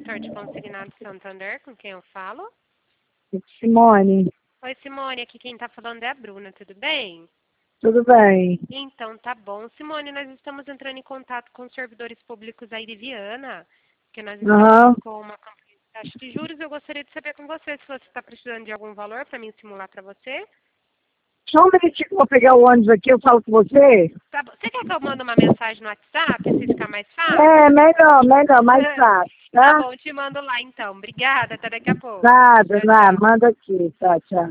Setor de Consignado Santander, com quem eu falo? Simone, Oi, Simone, aqui quem está falando é a Bruna, tudo bem? tudo bem? Então, tá bom. Simone, nós estamos entrando em contato com os servidores públicos aí de Viana, porque nós Aham. estamos com uma campanha de taxa de juros. Eu gostaria de saber com você se você está precisando de algum valor para mim simular para você. Só um minutinho que eu vou pegar o ônibus aqui, eu falo com você. Tá bom. Você quer que eu mande uma mensagem no WhatsApp, assim ficar mais fácil? É, melhor, mais fácil, Tá tá? bom, te mando lá então. Obrigada, até daqui a pouco. Nada, Tchau, tchau. manda aqui, tá, tchau.